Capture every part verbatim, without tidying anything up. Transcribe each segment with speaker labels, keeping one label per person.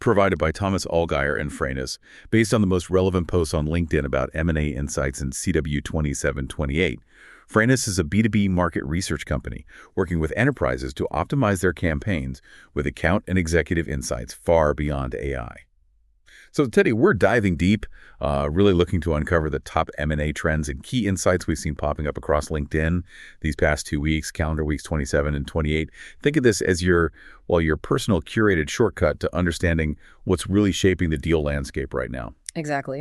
Speaker 1: provided by Thomas Allgeier and Franis, based on the most relevant posts on LinkedIn about M and A insights in C W twenty-seven twenty-eight. Franis is a B two B market research company working with enterprises to optimize their campaigns with account and executive insights far beyond A I. So today we're diving deep, uh, really looking to uncover the top M and A trends and key insights we've seen popping up across LinkedIn these past two weeks, calendar weeks twenty-seven and twenty-eight. Think of this as your, well, your personal curated shortcut to understanding what's really shaping the deal landscape right now.
Speaker 2: Exactly.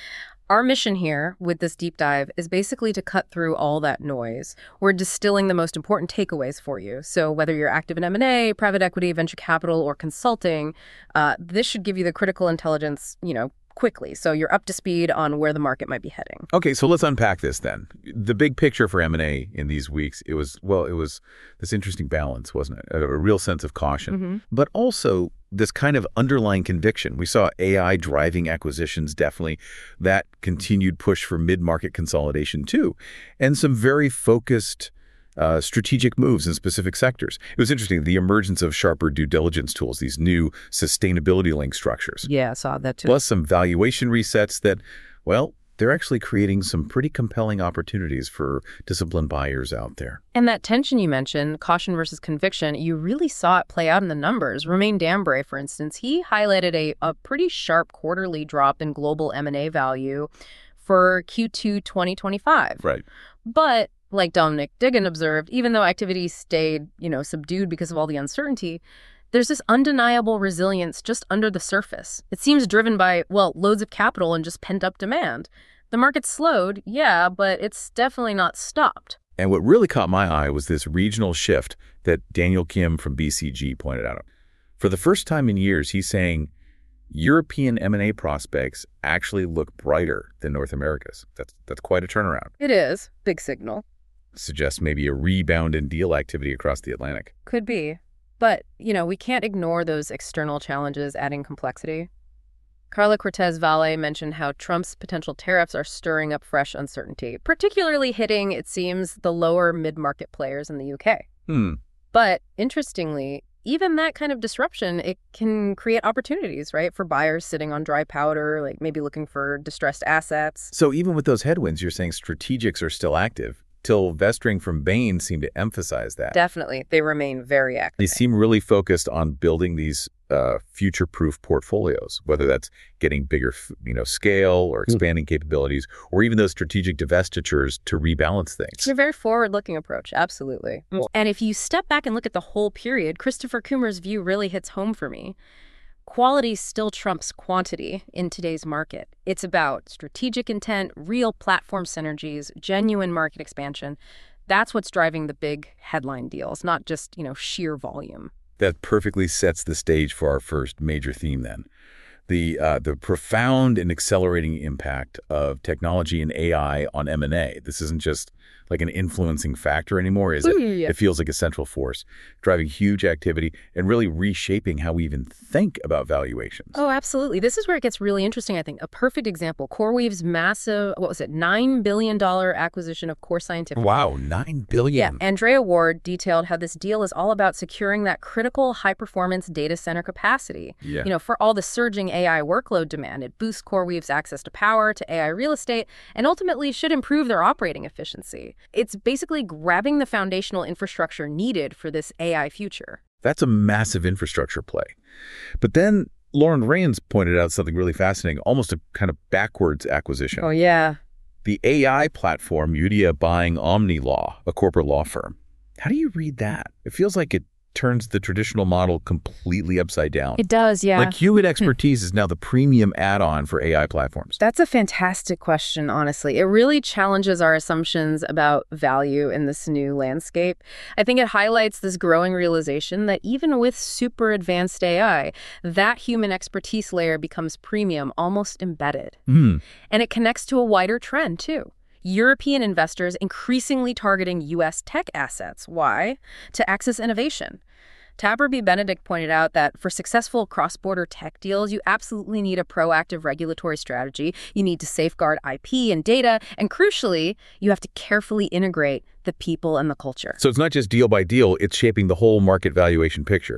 Speaker 2: Our mission here with this deep dive is basically to cut through all that noise. We're distilling the most important takeaways for you. So whether you're active in M and A, private equity, venture capital, or consulting, uh, this should give you the critical intelligence, you know, quickly. So you're up to speed on where the market might be heading.
Speaker 1: Okay, so let's unpack this then. The big picture for M and A in these weeks, it was, well, it was this interesting balance, wasn't it? A, a real sense of caution, mm-hmm. but also this kind of underlying conviction. We saw A I driving acquisitions, definitely that continued push for mid-market consolidation too, and some very focused uh, strategic moves in specific sectors. It was interesting, the emergence of sharper due diligence tools, these new sustainability-linked structures.
Speaker 2: Yeah, I saw that too.
Speaker 1: Plus some valuation resets that, well, they're actually creating some pretty compelling opportunities for disciplined buyers out there.
Speaker 2: And that tension you mentioned, caution versus conviction, you really saw it play out in the numbers. Romain Dambray, for instance, he highlighted a, a pretty sharp quarterly drop in global M and A value for Q two twenty twenty-five.
Speaker 1: Right.
Speaker 2: But like Dominic Diggin observed, even though activity stayed, you know, subdued because of all the uncertainty, there's this undeniable resilience just under the surface. It seems driven by, well, loads of capital and just pent-up demand. The market slowed, yeah, but it's definitely not stopped.
Speaker 1: And what really caught my eye was this regional shift that Daniel Kim from B C G pointed out. For the first time in years, he's saying European M and A prospects actually look brighter than North America's. That's, that's quite a turnaround.
Speaker 2: It is. Big signal.
Speaker 1: Suggests maybe a rebound in deal activity across the Atlantic.
Speaker 2: Could be. But, you know, we can't ignore those external challenges adding complexity. Carla Cortez Valle mentioned how Trump's potential tariffs are stirring up fresh uncertainty, particularly hitting, it seems, the lower mid-market players in the U K.
Speaker 1: Hmm.
Speaker 2: But interestingly, even that kind of disruption, it can create opportunities, right, for buyers sitting on dry powder, like maybe looking for distressed assets.
Speaker 1: So even with those headwinds, you're saying strategics are still active. Till Vestring from Bain seemed to emphasize that.
Speaker 2: Definitely. They remain very active.
Speaker 1: They seem really focused on building these uh, future-proof portfolios, whether that's getting bigger you know, scale or expanding mm. capabilities, or even those strategic divestitures to rebalance things.
Speaker 2: It's a very forward-looking approach, absolutely. Mm. And if you step back and look at the whole period, Christopher Coomer's view really hits home for me. Quality still trumps quantity in today's market. It's about strategic intent, real platform synergies, genuine market expansion. That's what's driving the big headline deals, not just, you know, sheer volume.
Speaker 1: That perfectly sets the stage for our first major theme then. The uh, the profound and accelerating impact of technology and A I on M and A. This isn't just like an influencing factor anymore, is it?
Speaker 2: Yeah.
Speaker 1: It feels like a central force, driving huge activity and really reshaping how we even think about valuations.
Speaker 2: Oh, absolutely. This is where it gets really interesting, I think. A perfect example, CoreWeave's massive, what was it, nine billion dollars acquisition of Core Scientific.
Speaker 1: Wow, nine billion dollars.
Speaker 2: Yeah, Andrea Ward detailed how this deal is all about securing that critical high-performance data center capacity.
Speaker 1: Yeah.
Speaker 2: You know, for all the surging A I workload demand, it boosts CoreWeave's access to power, to A I real estate, and ultimately should improve their operating efficiency. It's basically grabbing the foundational infrastructure needed for this A I future.
Speaker 1: That's a massive infrastructure play. But then Lauren Rains pointed out something really fascinating, almost a kind of backwards acquisition.
Speaker 2: Oh, yeah.
Speaker 1: The A I platform, Udia buying OmniLaw, a corporate law firm. How do you read that? It feels like it turns the traditional model completely upside down.
Speaker 2: It does, yeah.
Speaker 1: Like Hewitt expertise is now the premium add-on for A I platforms.
Speaker 2: That's a fantastic question, honestly. It really challenges our assumptions about value in this new landscape. I think it highlights this growing realization that even with super advanced A I, that human expertise layer becomes premium, almost embedded.
Speaker 1: Mm.
Speaker 2: And it connects to a wider trend, too. European investors increasingly targeting U S tech assets. Why? To access innovation. Tabor B. Benedict pointed out that for successful cross-border tech deals, you absolutely need a proactive regulatory strategy. You need to safeguard I P and data. And crucially, you have to carefully integrate the people and the culture.
Speaker 1: So it's not just deal by deal, it's shaping the whole market valuation picture.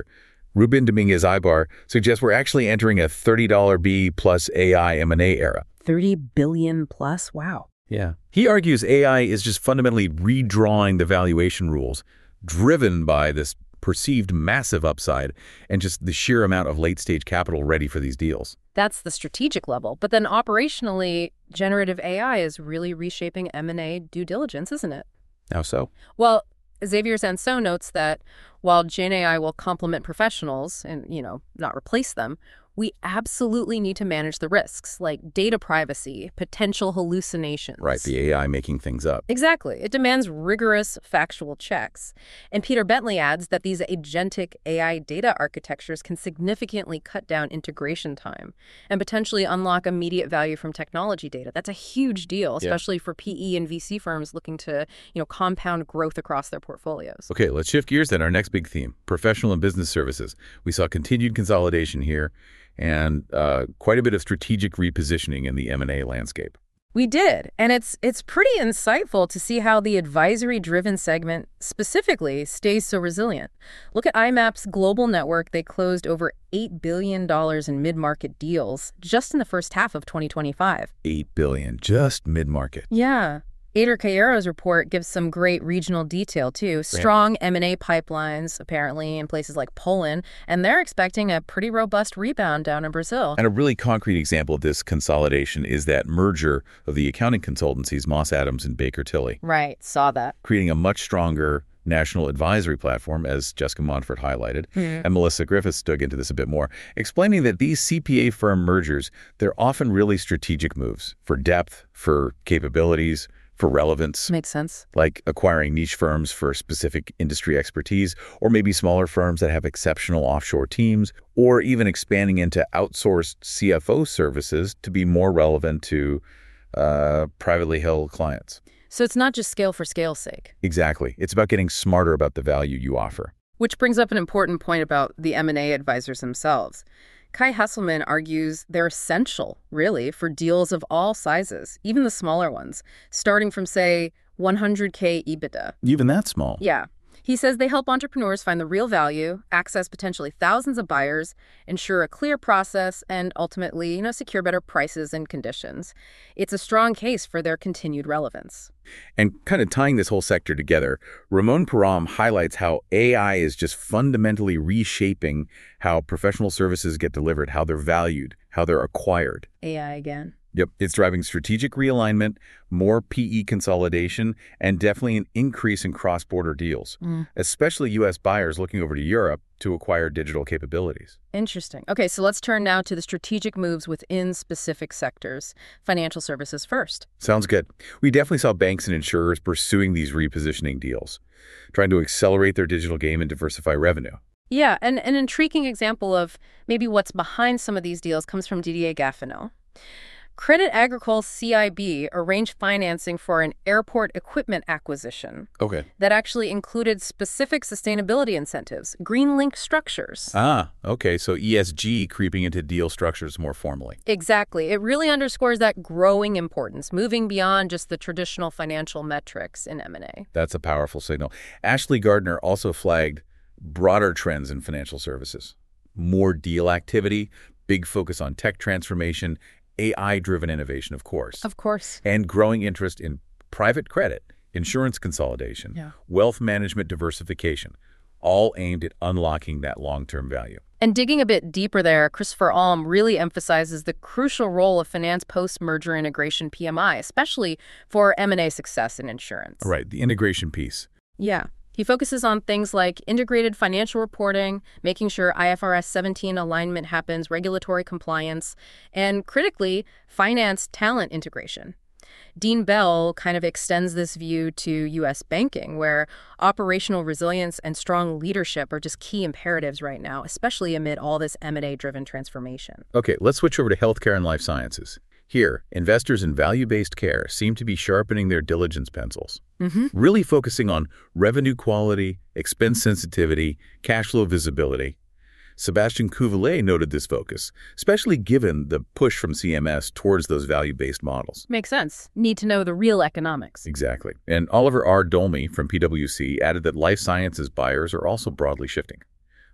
Speaker 1: Ruben Dominguez Ibar suggests we're actually entering a thirty dollar B plus A I M and A era.
Speaker 2: thirty billion plus? Wow.
Speaker 1: Yeah. He argues A I is just fundamentally redrawing the valuation rules, driven by this perceived massive upside and just the sheer amount of late-stage capital ready for these deals.
Speaker 2: That's the strategic level. But then operationally, generative A I is really reshaping M and A due diligence, isn't it?
Speaker 1: How so?
Speaker 2: Well, Xavier Zanceau notes that while Gen A I will complement professionals and, you know, not replace them, we absolutely need to manage the risks, like data privacy, potential hallucinations.
Speaker 1: Right, the A I making things up.
Speaker 2: Exactly. It demands rigorous factual checks. And Peter Bentley adds that these agentic A I data architectures can significantly cut down integration time and potentially unlock immediate value from technology data. That's a huge deal, especially yeah. for P E and V C firms looking to, you know, compound growth across their portfolios.
Speaker 1: Okay, let's shift gears then. Our next big theme, professional and business services. We saw continued consolidation here and uh, quite a bit of strategic repositioning in the M and A landscape.
Speaker 2: We did, and it's it's pretty insightful to see how the advisory-driven segment specifically stays so resilient. Look at I MAP's global network. They closed over eight billion dollars in mid-market deals just in the first half of twenty twenty-five.
Speaker 1: eight billion dollars, just mid-market.
Speaker 2: Yeah. Ader Cayero's report gives some great regional detail, too. Strong M and A pipelines, apparently, in places like Poland, and they're expecting a pretty robust rebound down in Brazil.
Speaker 1: And a really concrete example of this consolidation is that merger of the accounting consultancies Moss Adams and Baker Tilly.
Speaker 2: Right, saw that.
Speaker 1: Creating a much stronger national advisory platform, as Jessica Montfort highlighted, mm. and Melissa Griffiths dug into this a bit more, explaining that these C P A firm mergers, they're often really strategic moves for depth, for capabilities, for relevance.
Speaker 2: Makes sense.
Speaker 1: Like acquiring niche firms for specific industry expertise, or maybe smaller firms that have exceptional offshore teams, or even expanding into outsourced C F O services to be more relevant to uh, privately held clients.
Speaker 2: So it's not just scale for scale's sake.
Speaker 1: Exactly. It's about getting smarter about the value you offer.
Speaker 2: Which brings up an important point about the M and A advisors themselves. Kai Hesselman argues they're essential, really, for deals of all sizes, even the smaller ones, starting from, say, one hundred K EBITDA.
Speaker 1: Even that small?
Speaker 2: Yeah. He says they help entrepreneurs find the real value, access potentially thousands of buyers, ensure a clear process, and ultimately, you know, secure better prices and conditions. It's a strong case for their continued relevance.
Speaker 1: And kind of tying this whole sector together, Ramon Param highlights how A I is just fundamentally reshaping how professional services get delivered, how they're valued, how they're acquired.
Speaker 2: A I again.
Speaker 1: Yep, it's driving strategic realignment, more P E consolidation, and definitely an increase in cross-border deals, mm. especially U S buyers looking over to Europe to acquire digital capabilities.
Speaker 2: Interesting. Okay, so let's turn now to the strategic moves within specific sectors. Financial services first.
Speaker 1: Sounds good. We definitely saw banks and insurers pursuing these repositioning deals, trying to accelerate their digital game and diversify revenue.
Speaker 2: Yeah, and an intriguing example of maybe what's behind some of these deals comes from Didier Gaffinot. Credit Agricole C I B arranged financing for an airport equipment acquisition.
Speaker 1: Okay.
Speaker 2: That actually included specific sustainability incentives, green-linked structures.
Speaker 1: Ah, okay. So E S G creeping into deal structures more formally.
Speaker 2: Exactly. It really underscores that growing importance, moving beyond just the traditional financial metrics in M and A.
Speaker 1: That's a powerful signal. Ashley Gardner also flagged broader trends in financial services. More deal activity, big focus on tech transformation, A I-driven innovation, of course.
Speaker 2: Of course.
Speaker 1: And growing interest in private credit, insurance consolidation,
Speaker 2: yeah.
Speaker 1: wealth management diversification, all aimed at unlocking that long-term value.
Speaker 2: And digging a bit deeper there, Christopher Alm really emphasizes the crucial role of finance post-merger integration P M I, especially for M and A success in insurance.
Speaker 1: Right, the integration piece.
Speaker 2: Yeah. He focuses on things like integrated financial reporting, making sure I F R S seventeen alignment happens, regulatory compliance, and critically, finance talent integration. Dean Bell kind of extends this view to U S banking, where operational resilience and strong leadership are just key imperatives right now, especially amid all this M and A-driven transformation.
Speaker 1: Okay, let's switch over to healthcare and life sciences. Here, investors in value-based care seem to be sharpening their diligence pencils,
Speaker 2: mm-hmm.
Speaker 1: really focusing on revenue quality, expense sensitivity, cash flow visibility. Sebastian Couvelet noted this focus, especially given the push from C M S towards those value-based models.
Speaker 2: Makes sense. Need to know the real economics.
Speaker 1: Exactly. And Oliver R. Dolmy from P W C added that life sciences buyers are also broadly shifting.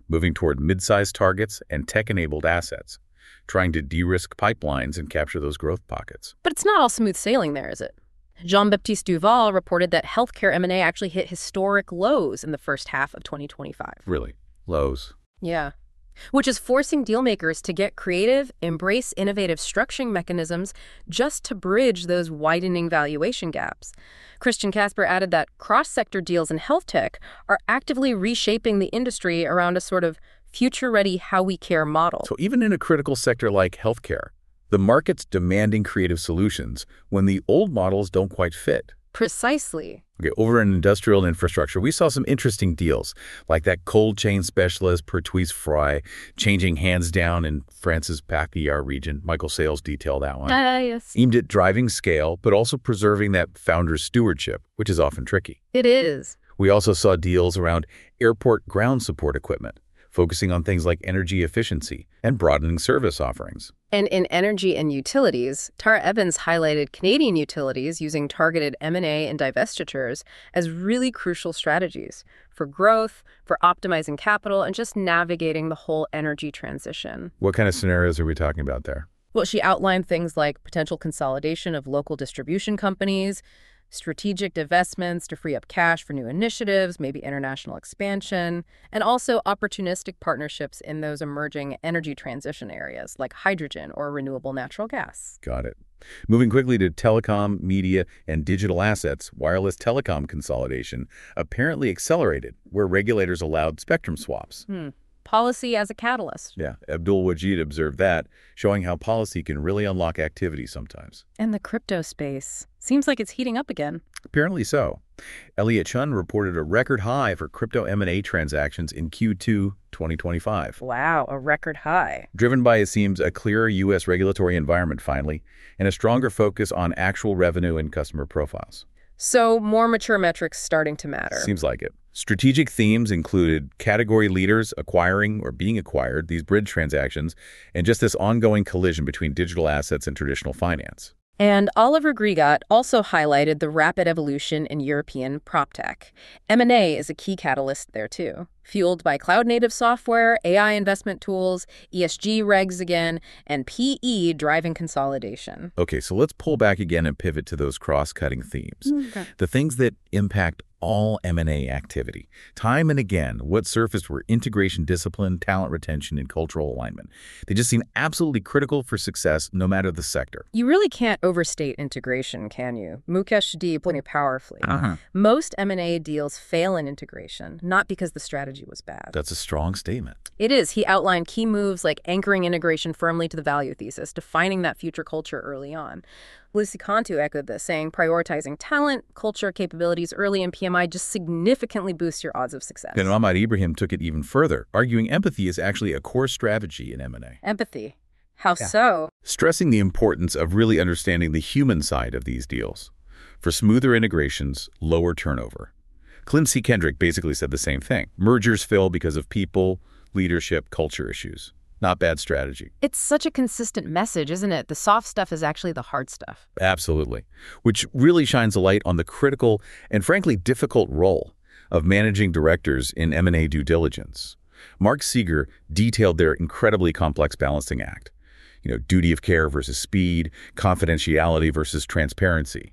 Speaker 1: moving toward mid-sized targets and tech-enabled assets, trying to de-risk pipelines and capture those growth pockets.
Speaker 2: But it's not all smooth sailing there, is it? Jean-Baptiste Duval reported that healthcare M and A actually hit historic lows in the first half of twenty twenty-five.
Speaker 1: Really? Lows?
Speaker 2: Yeah. Which is forcing dealmakers to get creative, embrace innovative structuring mechanisms just to bridge those widening valuation gaps. Christian Casper added that cross-sector deals in health tech are actively reshaping the industry around a sort of future-ready how we care model.
Speaker 1: So even in a critical sector like healthcare, the market's demanding creative solutions when the old models don't quite fit.
Speaker 2: Precisely.
Speaker 1: Okay, over in industrial and infrastructure, we saw some interesting deals, like that cold chain specialist Pertuis Fry changing hands down in France's Pacquiao region. Michael Sales detailed that one.
Speaker 2: Ah, uh, yes.
Speaker 1: Aimed at driving scale, but also preserving that founder's stewardship, which is often tricky.
Speaker 2: It is.
Speaker 1: We also saw deals around airport ground support equipment, focusing on things like energy efficiency and broadening service offerings.
Speaker 2: And in energy and utilities, Tara Evans highlighted Canadian utilities using targeted M and A and divestitures as really crucial strategies for growth, for optimizing capital, and just navigating the whole energy transition.
Speaker 1: What kind of scenarios are we talking about there?
Speaker 2: Well, she outlined things like potential consolidation of local distribution companies, strategic divestments to free up cash for new initiatives, maybe international expansion, and also opportunistic partnerships in those emerging energy transition areas like hydrogen or renewable natural gas.
Speaker 1: Got it. Moving quickly to telecom, media, and digital assets, wireless telecom consolidation apparently accelerated where regulators allowed spectrum swaps.
Speaker 2: Hmm. Policy as a catalyst.
Speaker 1: Yeah, Abdul Wajid observed that, showing how policy can really unlock activity sometimes.
Speaker 2: And the crypto space seems like it's heating up again.
Speaker 1: Apparently so. Elliot Chun reported a record high for crypto M and A transactions in Q two twenty twenty-five.
Speaker 2: Wow, a record high.
Speaker 1: Driven by, it seems, a clearer U S regulatory environment finally, and a stronger focus on actual revenue and customer profiles.
Speaker 2: So more mature metrics starting to matter.
Speaker 1: Seems like it. Strategic themes included category leaders acquiring or being acquired, these bridge transactions, and just this ongoing collision between digital assets and traditional finance.
Speaker 2: And Oliver Grigat also highlighted the rapid evolution in European proptech. M and A is a key catalyst there too, fueled by cloud-native software, A I investment tools, E S G regs again, and P E driving consolidation.
Speaker 1: Okay, so let's pull back again and pivot to those cross-cutting themes.
Speaker 2: Okay.
Speaker 1: The things that impact all M and A activity. Time and again, what surfaced were integration discipline, talent retention, and cultural alignment. They just seem absolutely critical for success, no matter the sector.
Speaker 2: You really can't overstate integration, can you? Mukesh D put it powerfully.
Speaker 1: Uh-huh.
Speaker 2: Most M and A deals fail in integration, not because the strategy was bad.
Speaker 1: That's a strong statement.
Speaker 2: It is. He outlined key moves like anchoring integration firmly to the value thesis, defining that future culture early on. Lucy Cantu echoed this, saying prioritizing talent, culture, capabilities early in P M I just significantly boosts your odds of success.
Speaker 1: And Ahmad Ibrahim took it even further, arguing empathy is actually a core strategy in M and A.
Speaker 2: Empathy. How
Speaker 1: Yeah.
Speaker 2: so?
Speaker 1: Stressing the importance of really understanding the human side of these deals. For smoother integrations, lower turnover. Clint C. Kendrick basically said the same thing. Mergers fail because of people, leadership, culture issues. Not bad strategy.
Speaker 2: It's such a consistent message, isn't it? The soft stuff is actually the hard stuff.
Speaker 1: Absolutely. Which really shines a light on the critical and frankly difficult role of managing directors in M and A due diligence. Mark Seeger detailed their incredibly complex balancing act. You know, duty of care versus speed, confidentiality versus transparency,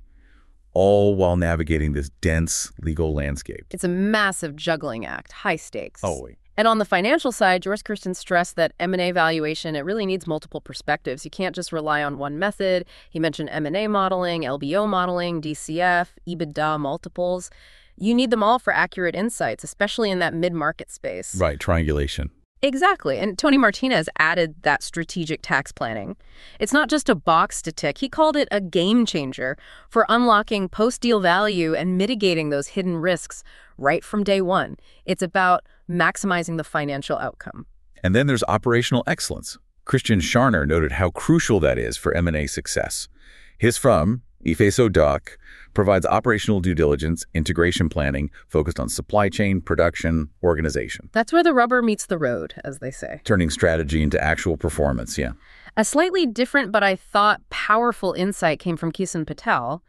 Speaker 1: all while navigating this dense legal landscape.
Speaker 2: It's a massive juggling act, high stakes.
Speaker 1: Oh, wait.
Speaker 2: And on the financial side, George Kirsten stressed that M and A valuation, it really needs multiple perspectives. You can't just rely on one method. He mentioned M and A modeling, L B O modeling, D C F, EBITDA multiples. You need them all for accurate insights, especially in that mid-market space.
Speaker 1: Right, triangulation.
Speaker 2: Exactly. And Tony Martinez added that strategic tax planning. It's not just a box to tick. He called it a game changer for unlocking post-deal value and mitigating those hidden risks right from day one. It's about maximizing the financial outcome.
Speaker 1: And then there's operational excellence. Christian Scharner noted how crucial that is for M and A success. His firm, Ifeso Doc, provides operational due diligence, integration planning, focused on supply chain, production, organization.
Speaker 2: That's where the rubber meets the road, as they say.
Speaker 1: Turning strategy into actual performance, yeah.
Speaker 2: A slightly different but I thought powerful insight came from Kisan Patel.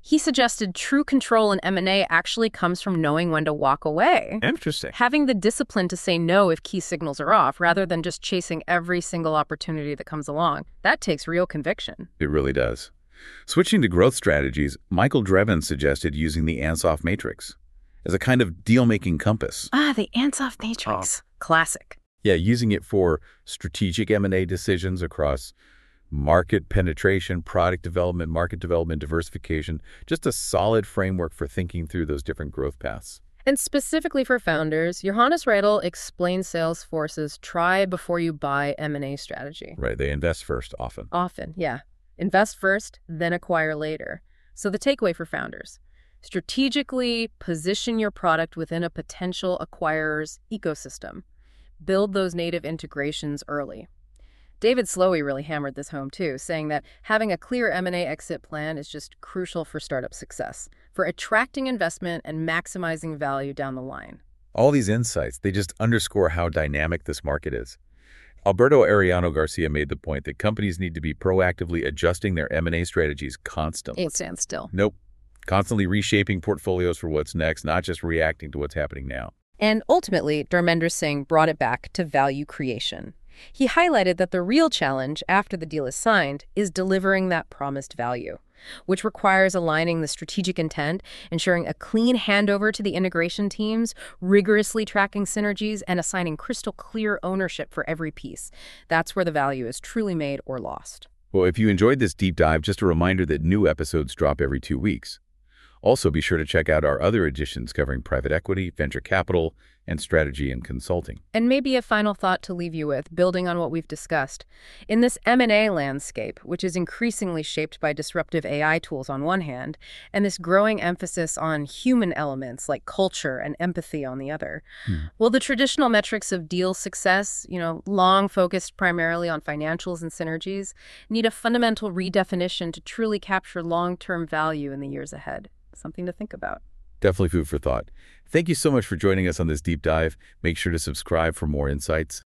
Speaker 2: He suggested true control in M and A actually comes from knowing when to walk away.
Speaker 1: Interesting.
Speaker 2: Having the discipline to say no if key signals are off, rather than just chasing every single opportunity that comes along. That takes real conviction.
Speaker 1: It really does. Switching to growth strategies, Michael Dreven suggested using the Ansoff Matrix as a kind of deal-making compass.
Speaker 2: Ah, the Ansoff Matrix. Oh. Classic.
Speaker 1: Yeah, using it for strategic M and A decisions across market penetration, product development, market development, diversification, just a solid framework for thinking through those different growth paths.
Speaker 2: And specifically for founders, Johannes Riedel explains Salesforce's try before you buy M and A strategy.
Speaker 1: Right, they invest first often.
Speaker 2: Often, yeah. Invest first, then acquire later. So the takeaway for founders: strategically position your product within a potential acquirer's ecosystem. Build those native integrations early. David Slowey really hammered this home too, saying that having a clear M and A exit plan is just crucial for startup success, for attracting investment and maximizing value down the line.
Speaker 1: All these insights, they just underscore how dynamic this market is. Alberto Arellano Garcia made the point that companies need to be proactively adjusting their M and A strategies constantly.
Speaker 2: It stands still.
Speaker 1: Nope. Constantly reshaping portfolios for what's next, not just reacting to what's happening now.
Speaker 2: And ultimately, Dharmender Singh brought it back to value creation. He highlighted that the real challenge after the deal is signed is delivering that promised value, which requires aligning the strategic intent, ensuring a clean handover to the integration teams, rigorously tracking synergies, and assigning crystal clear ownership for every piece. That's where the value is truly made or lost.
Speaker 1: Well, if you enjoyed this deep dive, just a reminder that new episodes drop every two weeks. Also, be sure to check out our other editions covering private equity, venture capital, and strategy and consulting.
Speaker 2: And maybe a final thought to leave you with, building on what we've discussed. In this M and A landscape, which is increasingly shaped by disruptive A I tools on one hand, and this growing emphasis on human elements like culture and empathy on the other, hmm. well, the traditional metrics of deal success, you know, long focused primarily on financials and synergies, need a fundamental redefinition to truly capture long-term value in the years ahead. Something to think about.
Speaker 1: Definitely food for thought. Thank you so much for joining us on this deep dive. Make sure to subscribe for more insights.